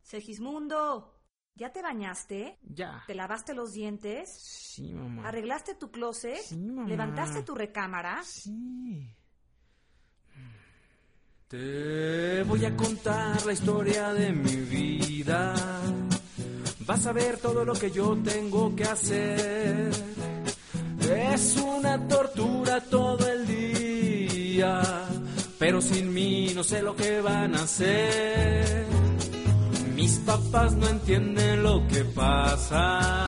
Segismundo, ¿ya te bañaste? Ya. ¿Te lavaste los dientes? Sí, mamá. ¿Arreglaste tu closet? Sí, mamá. ¿Levantaste tu recámara? Sí. Te voy a contar la historia de mi vida. Vas a ver todo lo que yo tengo que hacer. Es una tortura todo el día, pero sin mí no sé lo que van a hacer. Mis papás no entienden lo que pasa.